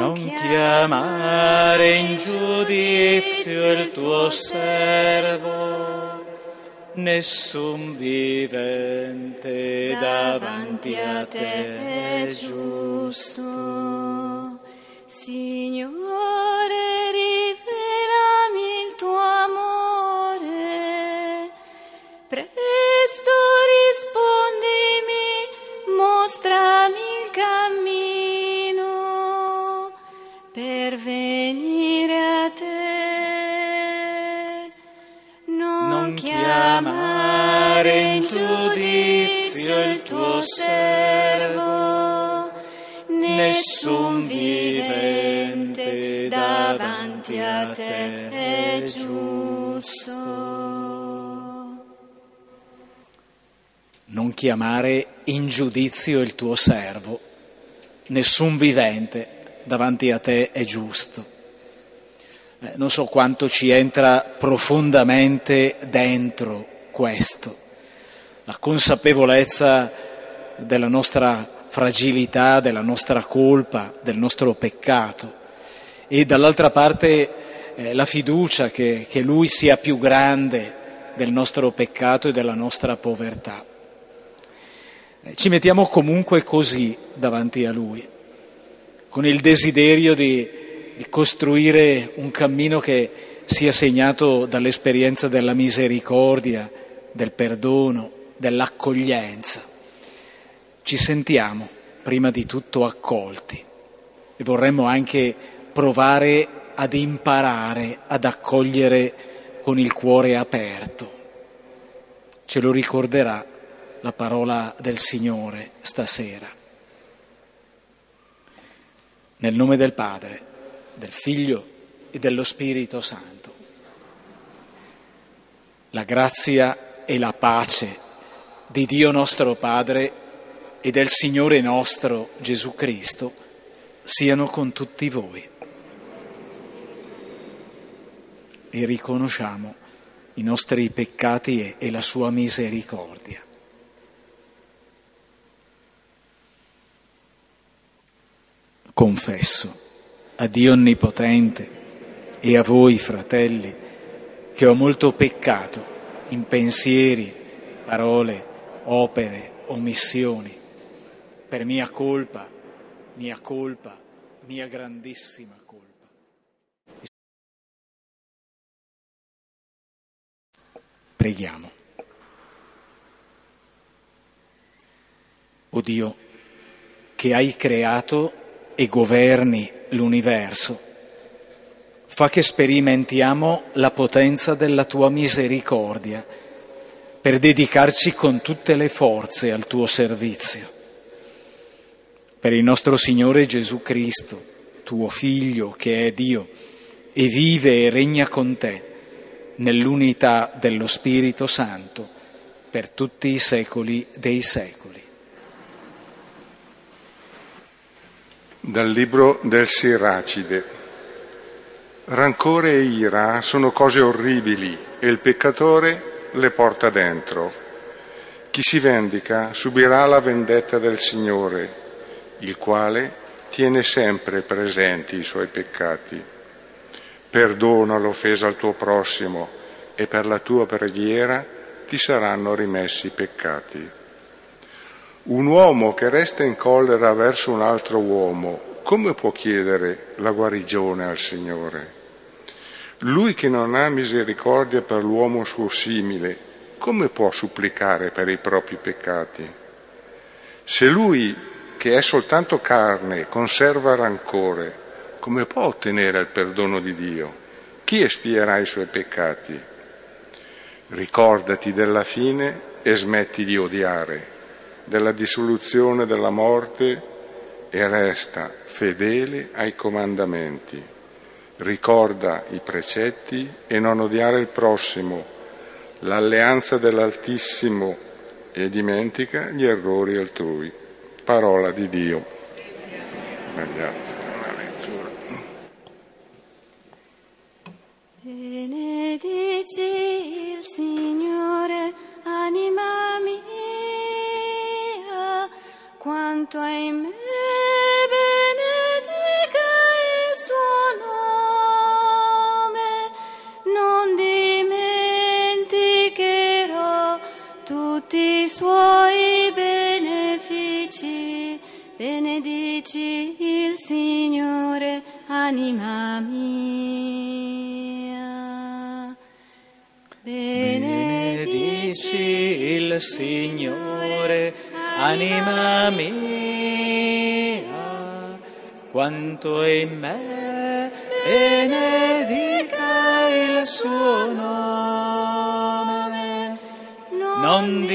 Non chiamare in giudizio il tuo servo, nessun vivente davanti a te è giusto. Signore, rivelami il tuo amore, presto rispondimi, mostrami il cammino per venire a te. Non chiamare in giudizio il tuo servo, nessun vivente davanti a te è giusto. Non chiamare in giudizio il tuo servo, nessun vivente davanti a te è giusto. Non so quanto ci entra profondamente dentro questo, la consapevolezza della nostra fragilità, della nostra colpa, del nostro peccato, e dall'altra parte la fiducia che Lui sia più grande del nostro peccato e della nostra povertà. Ci mettiamo comunque così davanti a Lui, con il desiderio di costruire un cammino che sia segnato dall'esperienza della misericordia, del perdono, dell'accoglienza. Ci sentiamo prima di tutto accolti e vorremmo anche provare ad imparare ad accogliere con il cuore aperto. Ce lo ricorderà la parola del Signore stasera. Nel nome del Padre, del Figlio e dello Spirito Santo. La grazia e la pace di Dio nostro Padre e del Signore nostro Gesù Cristo siano con tutti voi. E riconosciamo i nostri peccati e la sua misericordia. Confesso a Dio Onnipotente e a voi, fratelli, che ho molto peccato in pensieri, parole, opere, omissioni, per mia colpa, mia grandissima colpa. Preghiamo. O Dio, che hai creato e governi l'universo, fa che sperimentiamo la potenza della tua misericordia per dedicarci con tutte le forze al tuo servizio. Per il nostro Signore Gesù Cristo, tuo Figlio che è Dio e vive e regna con te nell'unità dello Spirito Santo per tutti i secoli dei secoli. Dal libro del Siracide. Rancore e ira sono cose orribili e il peccatore le porta dentro. Chi si vendica subirà la vendetta del Signore, il quale tiene sempre presenti i suoi peccati. Perdona l'offesa al tuo prossimo e per la tua preghiera ti saranno rimessi i peccati. Un uomo che resta in collera verso un altro uomo, come può chiedere la guarigione al Signore? Lui che non ha misericordia per l'uomo suo simile, come può supplicare per i propri peccati? Se lui, che è soltanto carne, conserva rancore, come può ottenere il perdono di Dio? Chi espierà i suoi peccati? Ricordati della fine e smetti di odiare, della dissoluzione della morte e resta fedele ai comandamenti. Ricorda i precetti e non odiare il prossimo, l'alleanza dell'Altissimo e dimentica gli errori altrui. Parola di Dio. Benedici il Signore, anima mia, quanto è in me, benedica anima mia. Benedici il Signore, anima mia, quanto è in me, benedica il suo nome. Non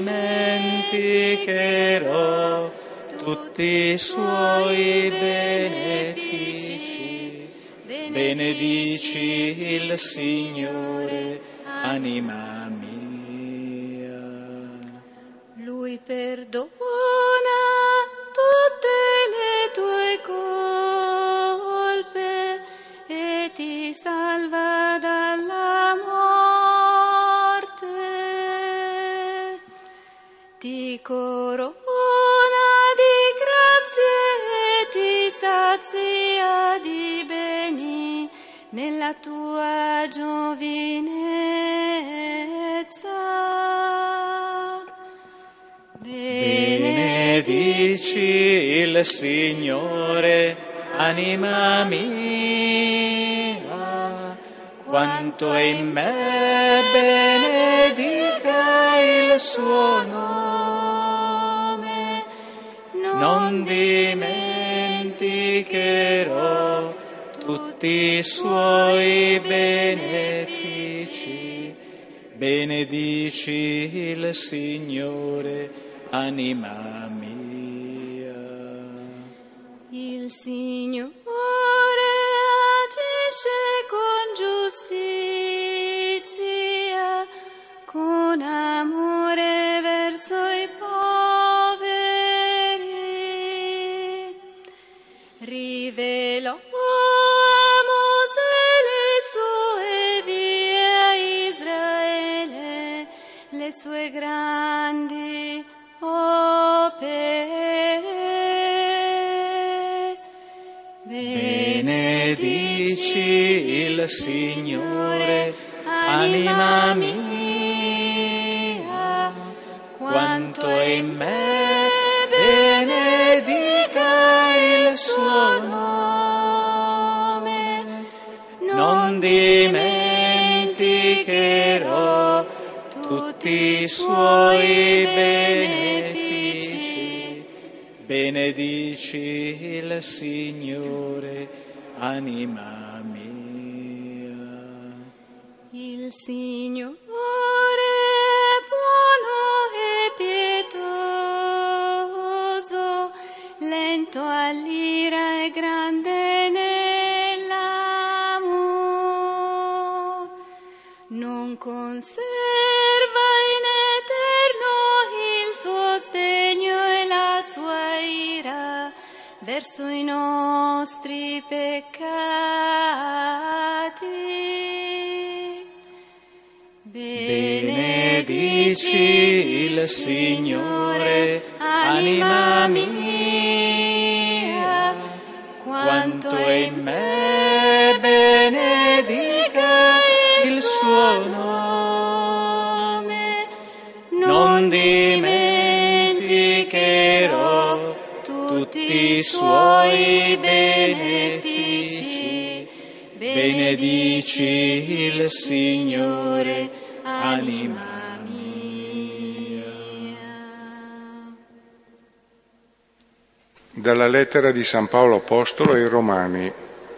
dimenticherò tutti i suoi benefici. Benedici il Signore, anima mia. Lui perdona tutte le tue colpe e ti salva dalla morte. Ti corona di grazie e ti sazia di beni nella tua giovinezza. Benedici il Signore, anima mia, quanto è in me, benedica il suo nome. Non dimenticherò tutti i suoi benefici. Benedici il Signore, anima mia. Il Signore agisce con giustizia, con amore verso i poveri. Rivelò a Mosè le sue vie, a Israele le sue grandi opere. Benedici il Signore, anima mia, quanto è in me, benedica il suo nome. Non dimenticherò tutti i suoi benefici. Benedici il Signore, anima mia. Il Signore è buono e pietoso, lento all'ira e grande nell'amor. Non conserva in eterno il suo sdegno e la sua ira verso i nostri peccati. Benedici il Signore, anima mia, quanto è in me, benedica il suo nome. Non dimenticherò tutti i suoi benefici. Benedici il Signore, anima mia. Dalla lettera di San Paolo Apostolo ai Romani.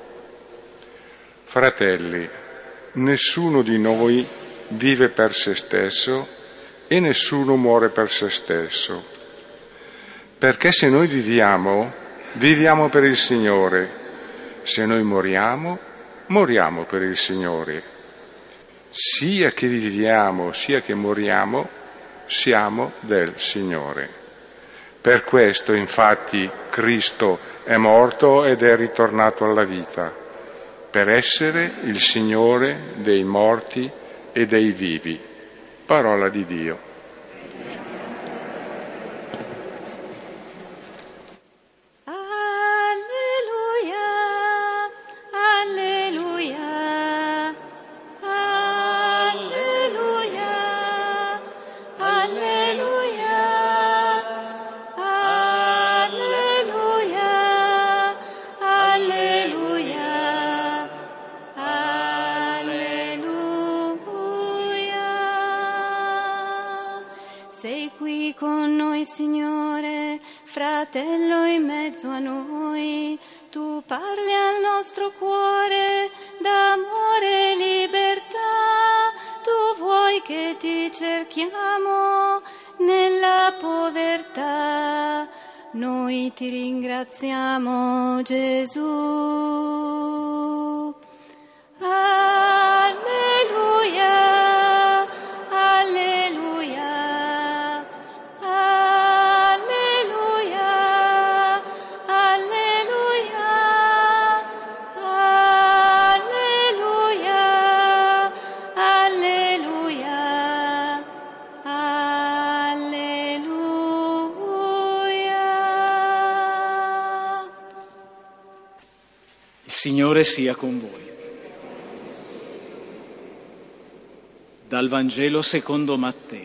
Fratelli, nessuno di noi vive per se stesso e nessuno muore per se stesso. Perché se noi viviamo, viviamo per il Signore. Se noi moriamo, moriamo per il Signore. Sia che viviamo, sia che moriamo, siamo del Signore. Per questo, infatti, Cristo è morto ed è ritornato alla vita, per essere il Signore dei morti e dei vivi. Parola di Dio. Alleluia. qui con noi, Signore, fratello in mezzo a noi. Tu parli al nostro cuore d'amore e libertà. Tu vuoi che ti cerchiamo nella povertà. Noi ti ringraziamo, Gesù. Alleluia, alleluia, alleluia, alleluia, alleluia, alleluia, alleluia. Il Signore sia con voi. Dal Vangelo secondo Matteo.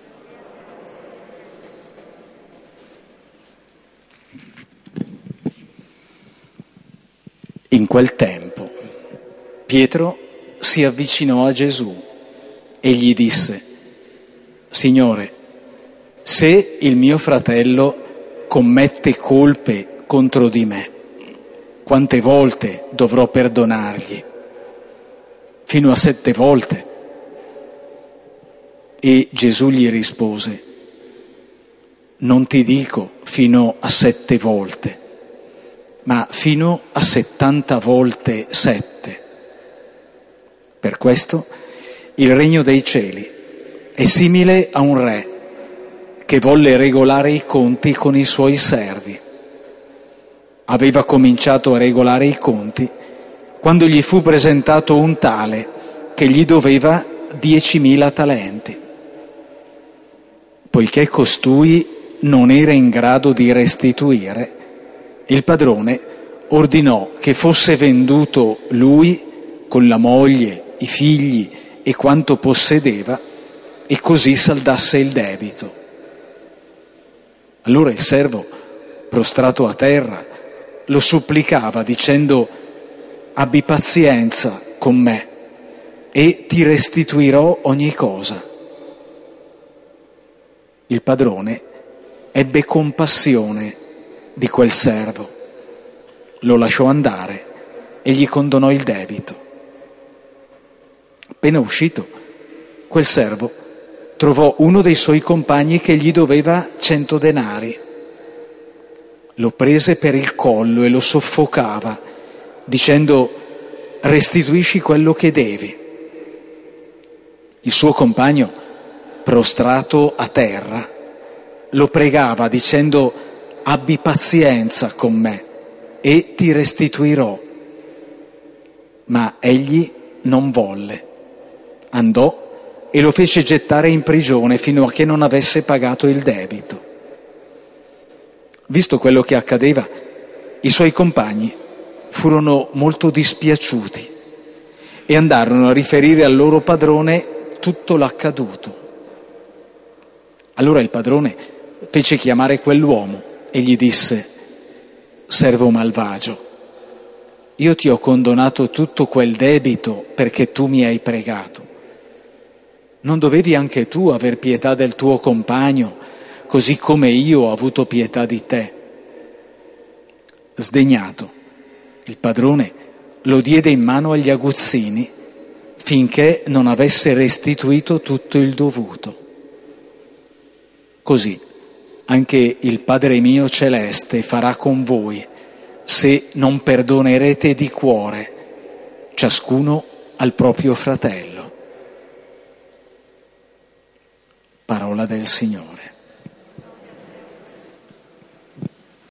In quel tempo Pietro si avvicinò a Gesù e gli disse: Signore, se il mio fratello commette colpe contro di me, quante volte dovrò perdonargli? Fino a 7 volte? E Gesù gli rispose: non ti dico fino a 7 volte, ma fino a 70 volte 7. Per questo il regno dei cieli è simile a un re che volle regolare i conti con i suoi servi. Aveva cominciato a regolare i conti quando gli fu presentato un tale che gli doveva 10.000 talenti. Poiché costui non era in grado di restituire, il padrone ordinò che fosse venduto lui con la moglie, i figli e quanto possedeva, e così saldasse il debito. Allora il servo, prostrato a terra, lo supplicava dicendo: abbi pazienza con me e ti restituirò ogni cosa. Il padrone ebbe compassione di quel servo, lo lasciò andare e gli condonò il debito. Appena uscito, quel servo trovò uno dei suoi compagni che gli doveva 100 denari. Lo prese per il collo e lo soffocava, dicendo: restituisci quello che devi. Il suo compagno, prostrato a terra, lo pregava dicendo: abbi pazienza con me e ti restituirò. Ma egli non volle. Andò e lo fece gettare in prigione fino a che non avesse pagato il debito. Visto quello che accadeva, i suoi compagni furono molto dispiaciuti e andarono a riferire al loro padrone tutto l'accaduto. Allora il padrone fece chiamare quell'uomo e gli disse: servo malvagio, io ti ho condonato tutto quel debito perché tu mi hai pregato. Non dovevi anche tu aver pietà del tuo compagno, così come io ho avuto pietà di te? Sdegnato, il padrone lo diede in mano agli aguzzini finché non avesse restituito tutto il dovuto. Così anche il Padre mio celeste farà con voi se non perdonerete di cuore, ciascuno al proprio fratello. Parola del Signore.